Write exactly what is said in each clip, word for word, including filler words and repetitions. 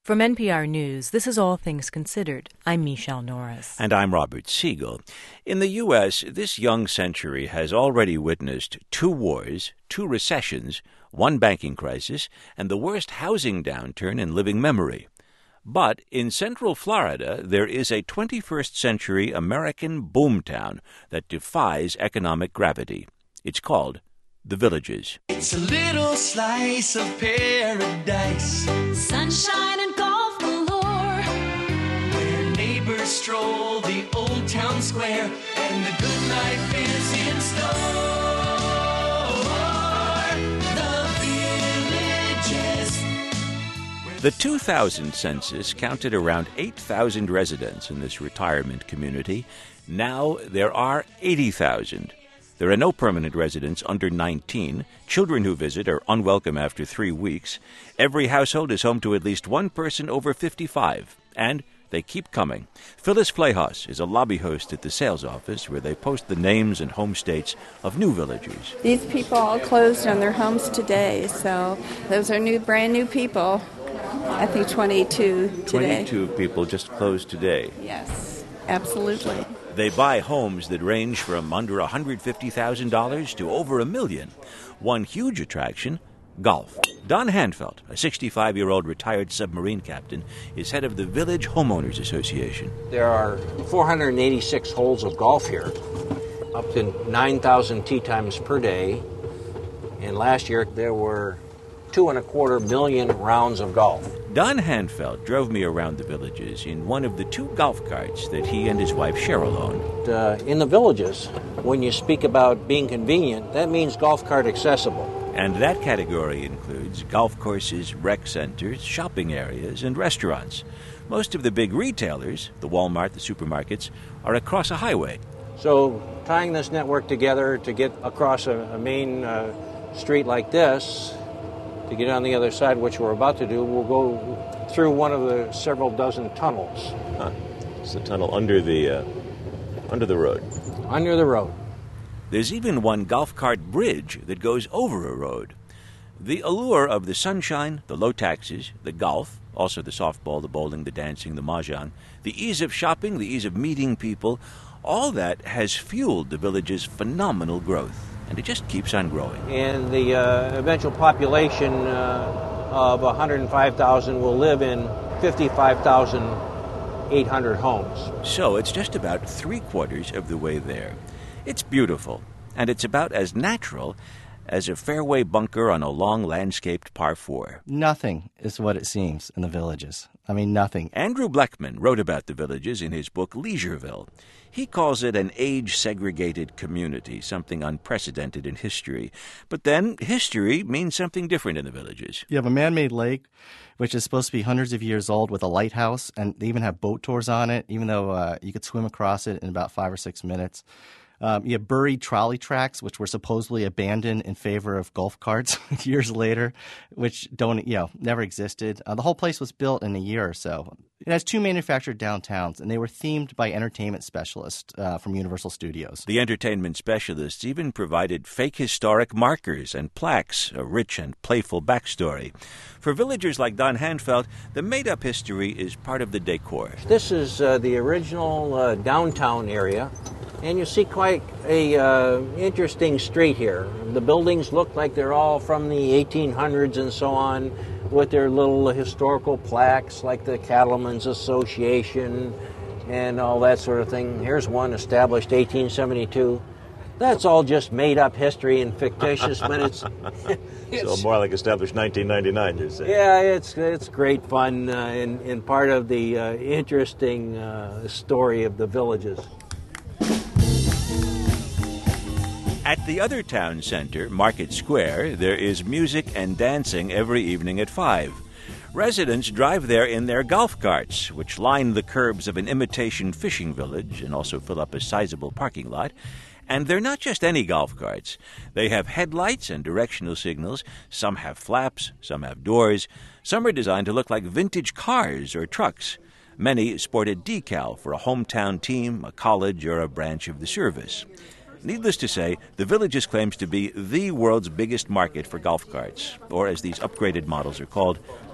From N P R News, this is All Things Considered. I'm Michelle Norris. And I'm Robert Siegel. In the U S, this young century has already witnessed two wars, two recessions, one banking crisis, and the worst housing downturn in living memory. But in Central Florida, there is a twenty-first century American boomtown that defies economic gravity. It's called The Villages. It's a little slice of paradise, sunshine and golf galore, where neighbors stroll the old town square, and the good life is in store. The Villages. The two thousand census counted around eight thousand residents in this retirement community. Now there are eighty thousand. There are no permanent residents under nineteen. Children who visit are unwelcome after three weeks. Every household is home to at least one person over fifty-five. And they keep coming. Phyllis Flahaus is a lobby host at the sales office where they post the names and home states of new villagers. These people all closed on their homes today, so those are new, brand new people. I think twenty-two today. twenty-two people just closed today. Yes, absolutely. They buy homes that range from under one hundred fifty thousand dollars to over a million. One huge attraction, golf. Don Hanfeld, a sixty-five-year-old retired submarine captain, is head of the Village Homeowners Association. There are four hundred eighty-six holes of golf here, up to nine thousand tee times per day. And last year there were two and a quarter million rounds of golf. Don Hanfeld drove me around the Villages in one of the two golf carts that he and his wife Cheryl own. Uh, in the Villages, when you speak about being convenient, that means golf cart accessible. And that category includes golf courses, rec centers, shopping areas, and restaurants. Most of the big retailers, the Walmart, the supermarkets, are across a highway. So tying this network together to get across a, a main uh, street like this, to get on the other side, which we're about to do, we'll go through one of the several dozen tunnels. Huh. It's the tunnel under the uh, under the road. Under the road. There's even one golf cart bridge that goes over a road. The allure of the sunshine, the low taxes, the golf, also the softball, the bowling, the dancing, the mahjong, the ease of shopping, the ease of meeting people, all that has fueled the Village's phenomenal growth. And it just keeps on growing. And the uh, eventual population uh, of one hundred five thousand will live in fifty-five thousand eight hundred homes. So it's just about three quarters of the way there. It's beautiful, and it's about as natural as a fairway bunker on a long landscaped par four. Nothing is what it seems in the Villages. I mean, nothing. Andrew Bleckman wrote about the Villages in his book Leisureville. He calls it an age-segregated community, something unprecedented in history. But then history means something different in the Villages. You have a man-made lake, which is supposed to be hundreds of years old, with a lighthouse, and they even have boat tours on it, even though uh, you could swim across it in about five or six minutes. Um, you have buried trolley tracks, which were supposedly abandoned in favor of golf carts years later, which don't, you know, never existed. Uh, the whole place was built in a year or so. It has two manufactured downtowns, and they were themed by entertainment specialists uh, from Universal Studios. The entertainment specialists even provided fake historic markers and plaques, a rich and playful backstory. For villagers like Don Hanfeld, the made-up history is part of the decor. This is uh, the original uh, downtown area. And you see quite a uh, interesting street here. The buildings look like they're all from the eighteen hundreds and so on, with their little historical plaques like the Cattlemen's Association and all that sort of thing. Here's one established eighteen seventy-two. That's all just made-up history and fictitious, but it's, it's... So more like established nineteen ninety-nine, you say? Yeah, it's it's great fun uh, and, and part of the uh, interesting uh, story of the Villages. At the other town center, Market Square, there is music and dancing every evening at five. Residents drive there in their golf carts, which line the curbs of an imitation fishing village and also fill up a sizable parking lot. And they're not just any golf carts. They have headlights and directional signals. Some have flaps, some have doors. Some are designed to look like vintage cars or trucks. Many sport a decal for a hometown team, a college, or a branch of the service. Needless to say, the Villages claims to be the world's biggest market for golf carts, or as these upgraded models are called,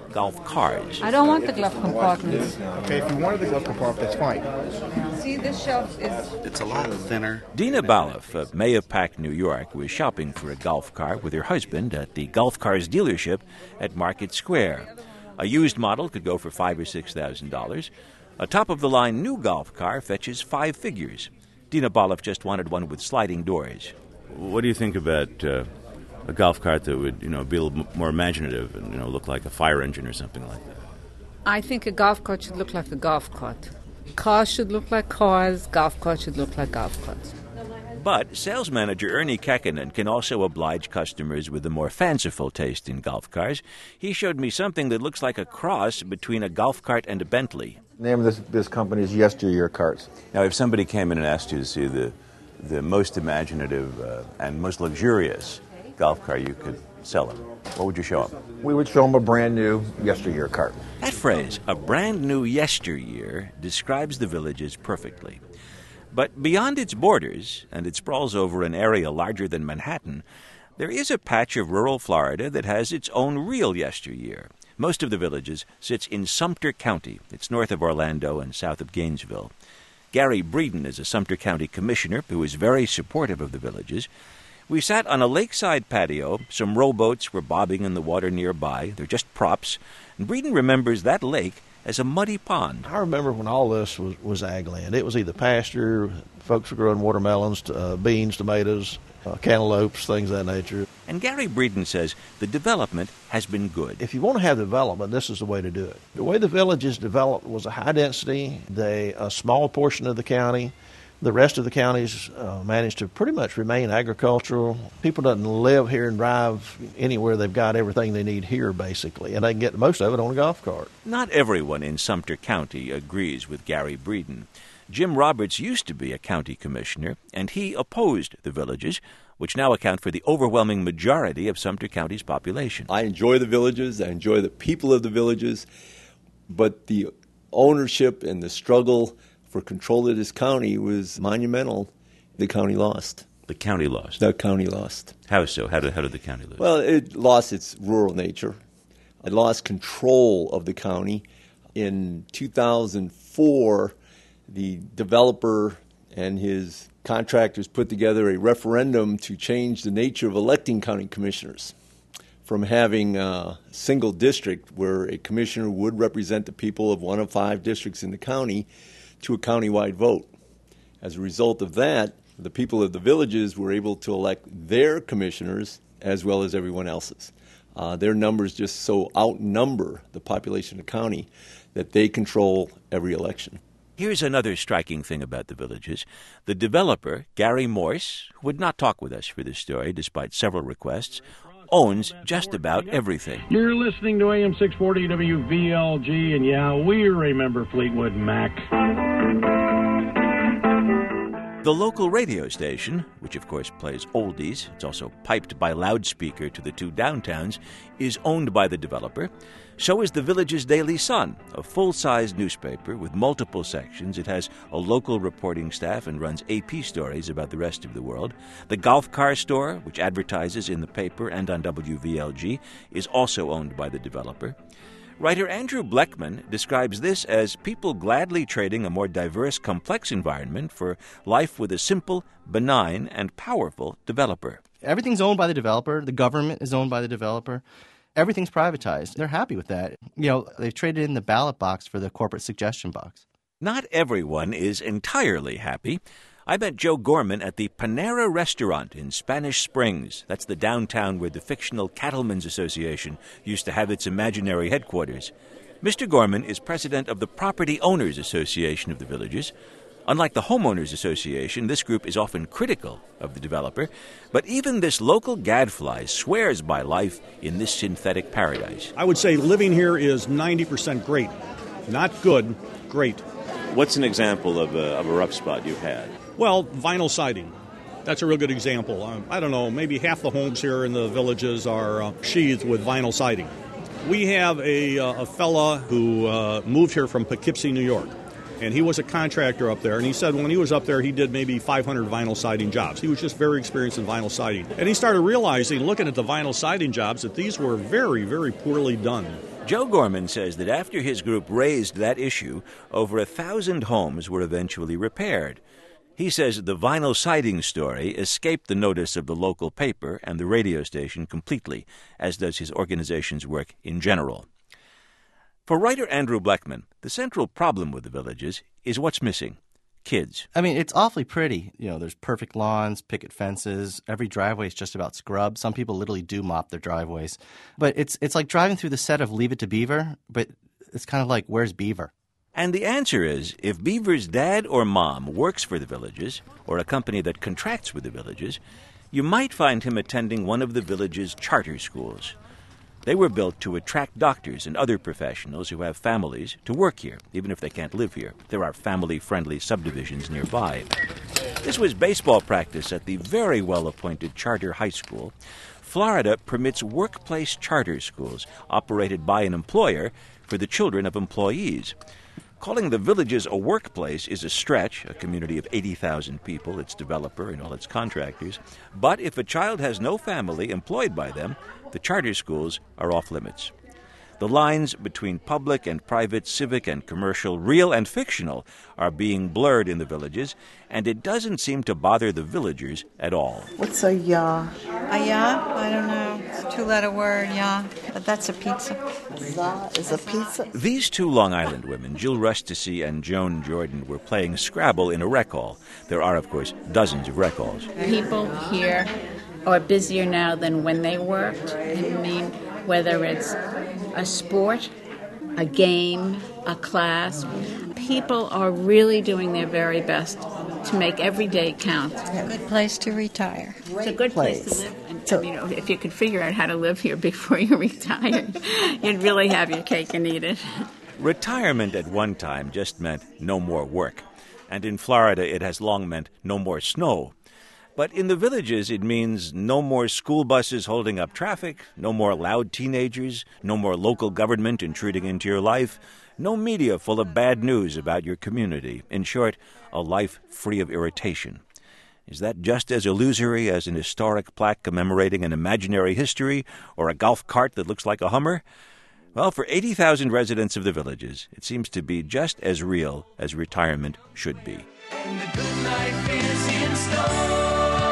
golf cars. I don't want the glove compartments. Okay, if you wanted the glove compartment, that's fine. See, this shelf is... It's a lot thinner. Dina Baloff of Mahopac, New York, was shopping for a golf cart with her husband at the Golf Cars dealership at Market Square. A used model could go for five or six thousand dollars. A top-of-the-line new golf car fetches five figures. Dina Baloff just wanted one with sliding doors. What do you think about uh, a golf cart that would, you know, be a little more imaginative and, you know, look like a fire engine or something like that? I think a golf cart should look like a golf cart. Cars should look like cars. Golf carts should look like golf carts. But sales manager Ernie Kekkonen can also oblige customers with a more fanciful taste in golf cars. He showed me something that looks like a cross between a golf cart and a Bentley. The name of this, this company is Yesteryear Carts. Now, if somebody came in and asked you to see the the most imaginative uh, and most luxurious golf car you could sell them, what would you show them? We would show them a brand new Yesteryear cart. That phrase, a brand new yesteryear, describes the Villages perfectly. But beyond its borders, and it sprawls over an area larger than Manhattan, there is a patch of rural Florida that has its own real yesteryear. Most of the Villages sits in Sumter County. It's north of Orlando and south of Gainesville. Gary Breeden is a Sumter County commissioner who is very supportive of the Villages. We sat on a lakeside patio. Some rowboats were bobbing in the water nearby. They're just props. And Breeden remembers that lake as a muddy pond. I remember when all this was, was ag land. It was either pasture, folks were growing watermelons, uh, beans, tomatoes, uh, cantaloupes, things of that nature. And Gary Breeden says the development has been good. If you want to have development, this is the way to do it. The way the Villages developed was a high density, they a small portion of the county. The rest of the counties uh, managed to pretty much remain agricultural. People doesn't live here and drive anywhere. They've got everything they need here, basically, and they can get most of it on a golf cart. Not everyone in Sumter County agrees with Gary Breeden. Jim Roberts used to be a county commissioner, and he opposed the Villages, which now account for the overwhelming majority of Sumter County's population. I enjoy the Villages. I enjoy the people of the Villages, but the ownership and the struggle for control of this county was monumental. The county lost. The county lost? The county lost. How so? How did, how did the county lose? Well, it lost its rural nature. It lost control of the county. In two thousand four, the developer and his contractors put together a referendum to change the nature of electing county commissioners from having a single district where a commissioner would represent the people of one of five districts in the county to a countywide vote. As a result of that, the people of the Villages were able to elect their commissioners as well as everyone else's. Uh, their numbers just so outnumber the population of the county that they control every election. Here's another striking thing about the Villages. The developer, Gary Morse, who would not talk with us for this story despite several requests, owns just about everything. You're listening to A M six forty W V L G, and yeah, we remember Fleetwood Mac. The local radio station, which of course plays oldies, it's also piped by loudspeaker to the two downtowns, is owned by the developer. So is the Villages Daily Sun, a full-size newspaper with multiple sections. It has a local reporting staff and runs A P stories about the rest of the world. The golf car store, which advertises in the paper and on W V L G, is also owned by the developer. Writer Andrew Bleckman describes this as people gladly trading a more diverse, complex environment for life with a simple, benign, and powerful developer. Everything's owned by the developer. The government is owned by the developer. Everything's privatized. They're happy with that. You know, they've traded in the ballot box for the corporate suggestion box. Not everyone is entirely happy. I met Joe Gorman at the Panera Restaurant in Spanish Springs. That's the downtown where the fictional Cattlemen's Association used to have its imaginary headquarters. Mister Gorman is president of the Property Owners Association of the Villages. Unlike the Homeowners Association, this group is often critical of the developer. But even this local gadfly swears by life in this synthetic paradise. I would say living here is ninety percent great. Not good, great. What's an example of a, of a rough spot you've had? Well, vinyl siding. That's a real good example. Um, I don't know, maybe half the homes here in the Villages are uh, sheathed with vinyl siding. We have a, uh, a fella who uh, moved here from Poughkeepsie, New York, and he was a contractor up there, and he said when he was up there he did maybe five hundred vinyl siding jobs. He was just very experienced in vinyl siding. And he started realizing, looking at the vinyl siding jobs, that these were very, very poorly done. Joe Gorman says that after his group raised that issue, over a thousand homes were eventually repaired. He says the vinyl siding story escaped the notice of the local paper and the radio station completely, as does his organization's work in general. For writer Andrew Bleckman, the central problem with the Villages is what's missing. Kids. I mean, it's awfully pretty. You know, there's perfect lawns, picket fences. Every driveway is just about scrubbed. Some people literally do mop their driveways. But it's it's like driving through the set of Leave It to Beaver, but it's kind of like, where's Beaver? And the answer is, if Beaver's dad or mom works for the Villages, or a company that contracts with the Villages, you might find him attending one of the Villages' charter schools. They were built to attract doctors and other professionals who have families to work here, even if they can't live here. There are family-friendly subdivisions nearby. This was baseball practice at the very well-appointed charter high school. Florida permits workplace charter schools operated by an employer for the children of employees. Calling the Villages a workplace is a stretch, a community of eighty thousand people, its developer and all its contractors. But if a child has no family employed by them, the charter schools are off limits. The lines between public and private, civic and commercial, real and fictional, are being blurred in the Villages, and it doesn't seem to bother the villagers at all. What's a ya? A ya? I don't know. It's a two-letter word, ya. But that's a pizza. Za is a pizza. These two Long Island women, Jill Rustici and Joan Jordan, were playing Scrabble in a rec hall. There are, of course, dozens of rec halls. People here are busier now than when they worked. I mean, whether it's a sport, a game, a class, people are really doing their very best to make every day count. A good place to retire. It's a good place, place to live. And so, you know, if you could figure out how to live here before you retire, you'd really have your cake and eat it. Retirement at one time just meant no more work. And in Florida, it has long meant no more snow. But in the Villages, it means no more school buses holding up traffic, no more loud teenagers, no more local government intruding into your life, no media full of bad news about your community. In short, a life free of irritation. Is that just as illusory as an historic plaque commemorating an imaginary history or a golf cart that looks like a Hummer? Well, for eighty thousand residents of the Villages, it seems to be just as real as retirement should be. And the good life is in store.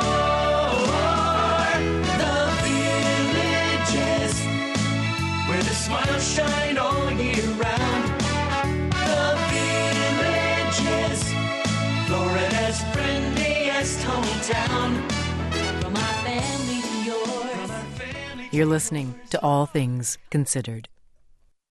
Where the smiles shine all year round. The Villages, Florida's friendliest hometown. From our family to yours. You're listening to All Things Considered.